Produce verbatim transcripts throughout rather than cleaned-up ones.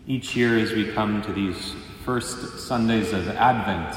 Each year as we come to these first Sundays of Advent,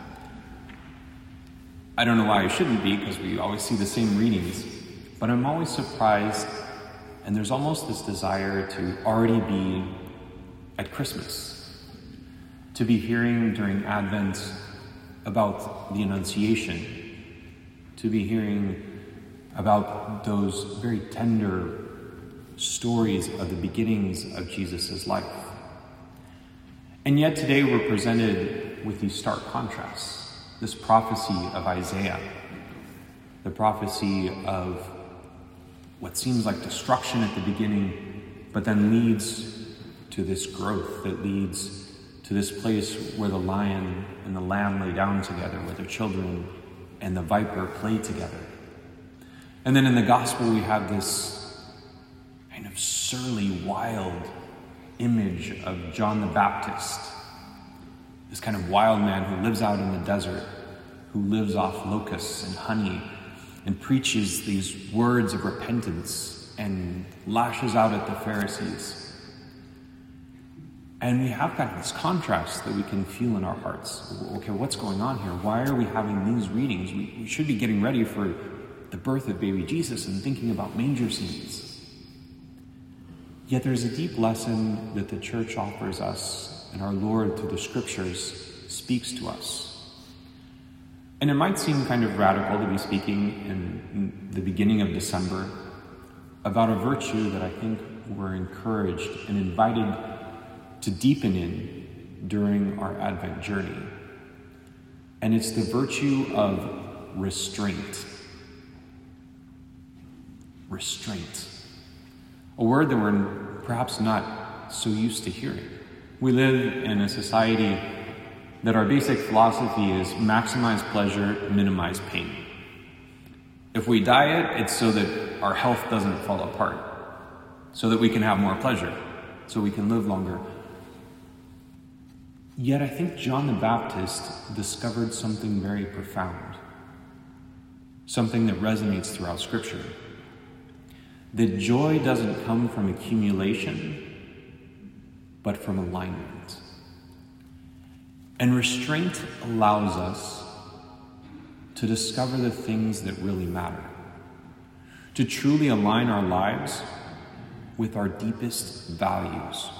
I don't know why I shouldn't be, because we always see the same readings, but I'm always surprised, and there's almost this desire to already be at Christmas, to be hearing during Advent about the Annunciation, to be hearing about those very tender stories of the beginnings of Jesus' life. And yet today we're presented with these stark contrasts, this prophecy of Isaiah, the prophecy of what seems like destruction at the beginning, but then leads to this growth that leads to this place where the lion and the lamb lay down together, where their children and the viper play together. And then in the gospel we have this kind of surly, wild image of John the Baptist, this kind of wild man who lives out in the desert, who lives off locusts and honey, and preaches these words of repentance and lashes out at the Pharisees. And we have kind of this contrast that we can feel in our hearts. Okay, what's going on here? Why are we having these readings? We, we should be getting ready for the birth of baby Jesus and thinking about manger scenes. Yet there's a deep lesson that the church offers us, and our Lord through the scriptures speaks to us. And it might seem kind of radical to be speaking in the beginning of December about a virtue that I think we're encouraged and invited to deepen in during our Advent journey. And it's the virtue of restraint. Restraint. A word that we're perhaps not so used to hearing. We live in a society that our basic philosophy is maximize pleasure, minimize pain. If we diet, it's so that our health doesn't fall apart, so that we can have more pleasure, so we can live longer. Yet I think John the Baptist discovered something very profound, something that resonates throughout Scripture. That joy doesn't come from accumulation, but from alignment. And restraint allows us to discover the things that really matter, to truly align our lives with our deepest values.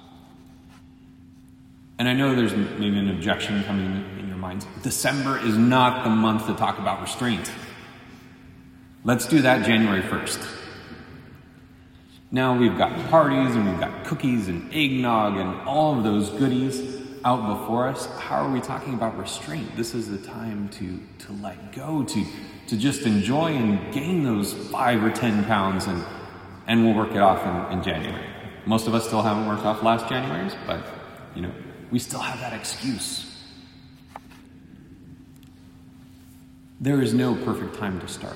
And I know there's maybe an objection coming in your minds. December is not the month to talk about restraint. Let's do that January first. Now we've got parties and we've got cookies and eggnog and all of those goodies out before us. How are we talking about restraint? This is the time to, to let go, to, to just enjoy and gain those five or ten pounds, and, and we'll work it off in, in January. Most of us still haven't worked off last January's, but you know, we still have that excuse. There is no perfect time to start,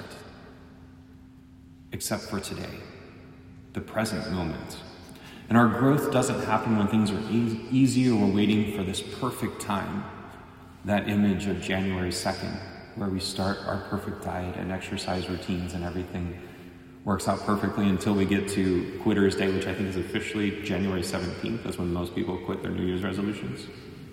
except for today. The present moment. And our growth doesn't happen when things are e- easy or we're waiting for this perfect time. That image of January second, where we start our perfect diet and exercise routines and everything works out perfectly until we get to Quitter's Day, which I think is officially January seventeenth. That's when most people quit their New Year's resolutions.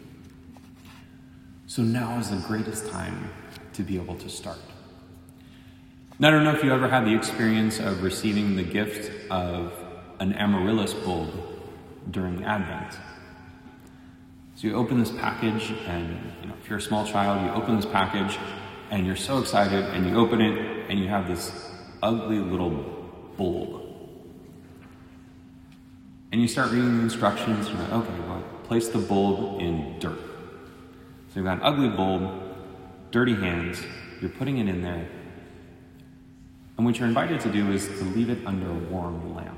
So now is the greatest time to be able to start. Now, I don't know if you ever had the experience of receiving the gift of an amaryllis bulb during Advent. So you open this package, and you know, if you're a small child, you open this package and you're so excited, and you open it and you have this ugly little bulb. And you start reading the instructions, you're like, okay, well, place the bulb in dirt. So you've got an ugly bulb, dirty hands, you're putting it in there. And what you're invited to do is to leave it under a warm lamp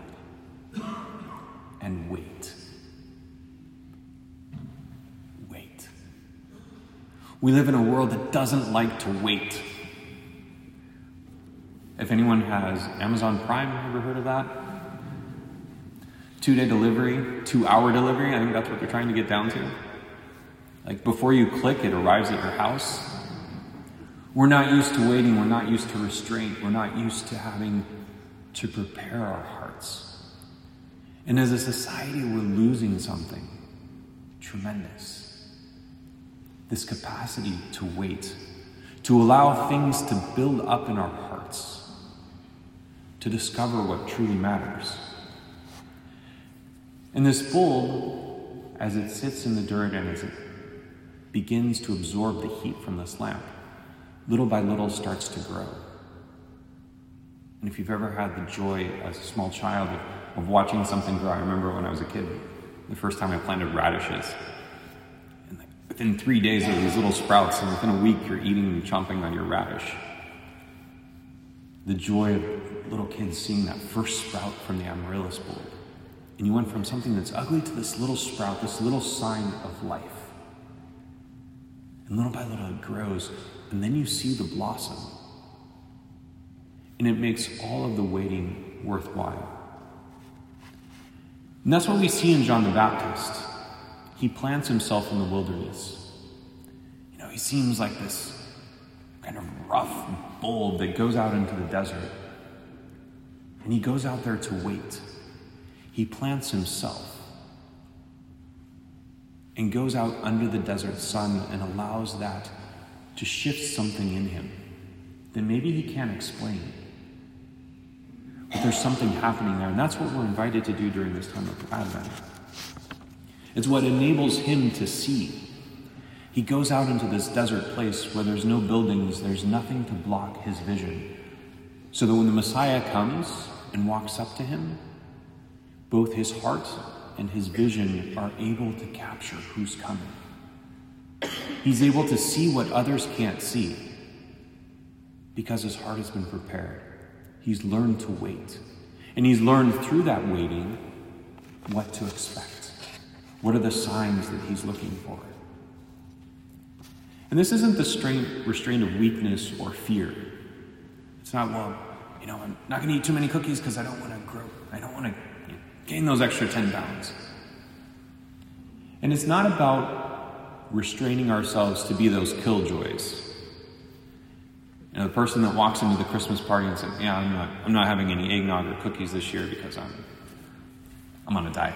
and wait. Wait. We live in a world that doesn't like to wait. If anyone has Amazon Prime, ever heard of that? Two-day delivery, two-hour delivery, I think that's what they're trying to get down to. Like before you click, it arrives at your house. We're not used to waiting. We're not used to restraint. We're not used to having to prepare our hearts. And as a society, we're losing something tremendous. This capacity to wait, to allow things to build up in our hearts, to discover what truly matters. And this bulb, as it sits in the dirt and as it begins to absorb the heat from this lamp, little by little starts to grow. And if you've ever had the joy as a small child of, of watching something grow, I remember when I was a kid, the first time I planted radishes. And like within three days there were these little sprouts, and within a week you're eating and chomping on your radish. The joy of little kids seeing that first sprout from the amaryllis bulb. And you went from something that's ugly to this little sprout, this little sign of life. And little by little it grows, and then you see the blossom. And it makes all of the waiting worthwhile. And that's what we see in John the Baptist. He plants himself in the wilderness. You know, he seems like this kind of rough bulb that goes out into the desert. And he goes out there to wait. He plants himself and goes out under the desert sun and allows that to shift something in him that maybe he can't explain. But there's something happening there, and that's what we're invited to do during this time of Advent. It's what enables him to see. He goes out into this desert place where there's no buildings, there's nothing to block his vision, so that when the Messiah comes and walks up to him, both his heart and his vision are able to capture who's coming. He's able to see what others can't see because his heart has been prepared. He's learned to wait. And he's learned through that waiting what to expect. What are the signs that he's looking for? And this isn't the strain, restraint of weakness or fear. It's not, well, you know, I'm not going to eat too many cookies because I don't want to grow. I don't want to gain those extra ten pounds. And it's not about restraining ourselves to be those killjoys. You know, the person that walks into the Christmas party and says, yeah, I'm not, I'm not having any eggnog or cookies this year because I'm, I'm on a diet.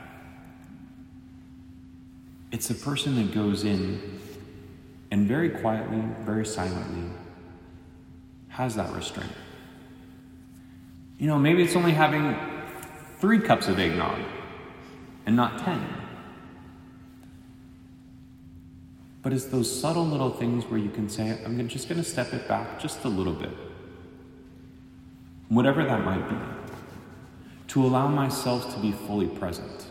It's the person that goes in and very quietly, very silently has that restraint. You know, maybe it's only having three cups of eggnog and not ten. But it's those subtle little things where you can say, I'm just going to step it back just a little bit. Whatever that might be. To allow myself to be fully present.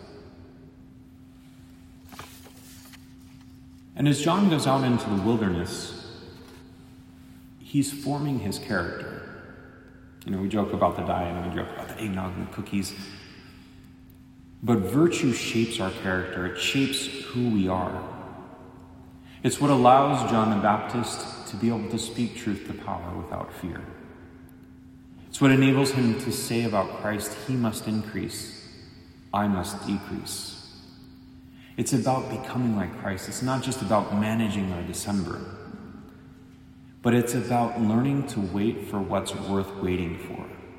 And as John goes out into the wilderness, he's forming his character. You know, we joke about the diet and we joke about the eggnog and the cookies. But virtue shapes our character. It shapes who we are. It's what allows John the Baptist to be able to speak truth to power without fear. It's what enables him to say about Christ, he must increase, I must decrease. It's about becoming like Christ. It's not just about managing our December, but it's about learning to wait for what's worth waiting for.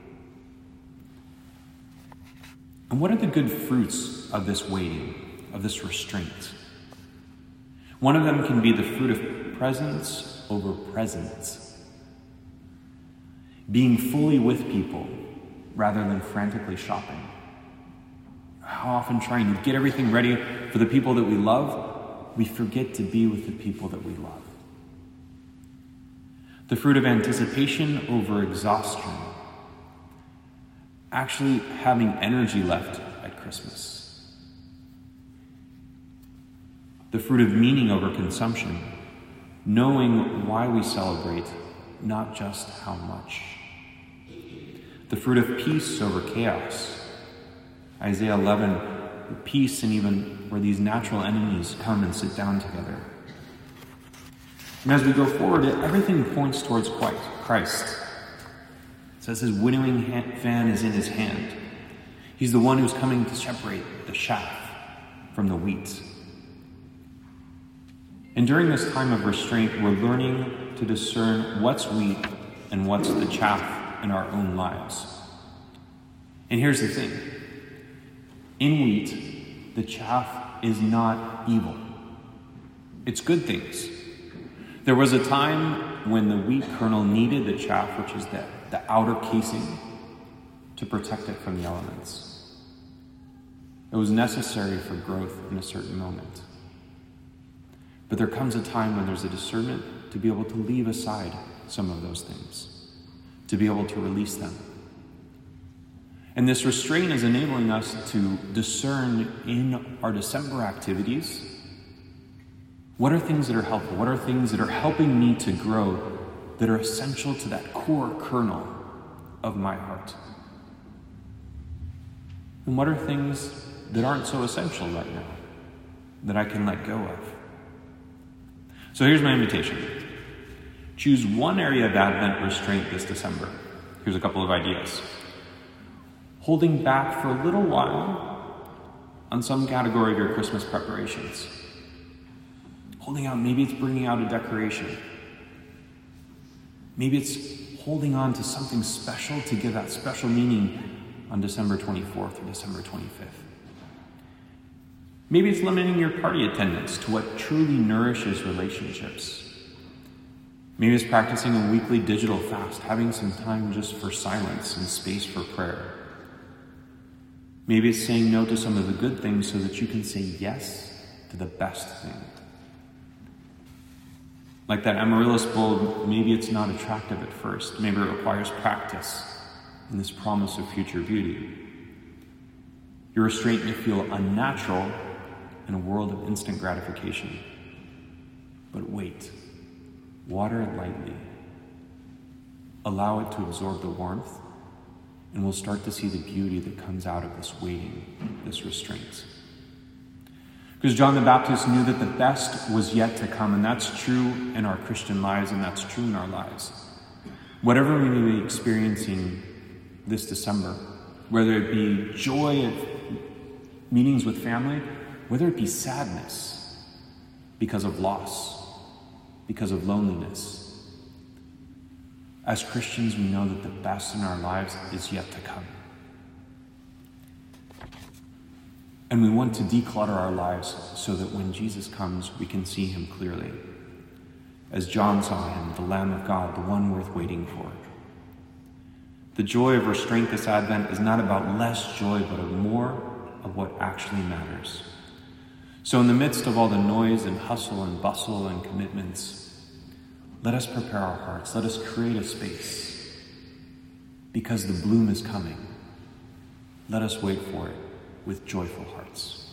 And what are the good fruits of this waiting, of this restraint? One of them can be the fruit of presence over presence. Being fully with people rather than frantically shopping. How often trying to get everything ready for the people that we love, we forget to be with the people that we love. The fruit of anticipation over exhaustion. Actually having energy left at Christmas. The fruit of meaning over consumption. Knowing why we celebrate, not just how much. The fruit of peace over chaos. Isaiah eleven, peace and even where these natural enemies come and sit down together. And as we go forward, everything points towards Christ. It says his winnowing fan is in his hand. He's the one who's coming to separate the chaff from the wheat. And during this time of restraint, we're learning to discern what's wheat and what's the chaff in our own lives. And here's the thing. In wheat, the chaff is not evil. It's good things. There was a time when the wheat kernel needed the chaff, which is the, the outer casing, to protect it from the elements. It was necessary for growth in a certain moment. But there comes a time when there's a discernment to be able to leave aside some of those things, to be able to release them. And this restraint is enabling us to discern in our December activities, what are things that are helpful? What are things that are helping me to grow, that are essential to that core kernel of my heart? And what are things that aren't so essential right now, that I can let go of? So here's my invitation. Choose one area of Advent restraint this December. Here's a couple of ideas. Holding back for a little while on some category of your Christmas preparations. Holding out, maybe it's bringing out a decoration. Maybe it's holding on to something special to give that special meaning on December twenty-fourth or December twenty-fifth. Maybe it's limiting your party attendance to what truly nourishes relationships. Maybe it's practicing a weekly digital fast, having some time just for silence and space for prayer. Maybe it's saying no to some of the good things so that you can say yes to the best thing. Like that amaryllis bulb, maybe it's not attractive at first. Maybe it requires practice and this promise of future beauty. Your restraint may feel unnatural in a world of instant gratification. But wait, water it lightly. Allow it to absorb the warmth, and we'll start to see the beauty that comes out of this waiting, this restraint. Because John the Baptist knew that the best was yet to come, and that's true in our Christian lives, and that's true in our lives. Whatever we may be experiencing this December, whether it be joy of meetings with family, whether it be sadness because of loss, because of loneliness, as Christians, we know that the best in our lives is yet to come. And we want to declutter our lives so that when Jesus comes, we can see him clearly. As John saw him, the Lamb of God, the one worth waiting for. The joy of restraint this Advent is not about less joy, but of more of what actually matters. So in the midst of all the noise and hustle and bustle and commitments, let us prepare our hearts. Let us create a space. Because the bloom is coming. Let us wait for it with joyful hearts.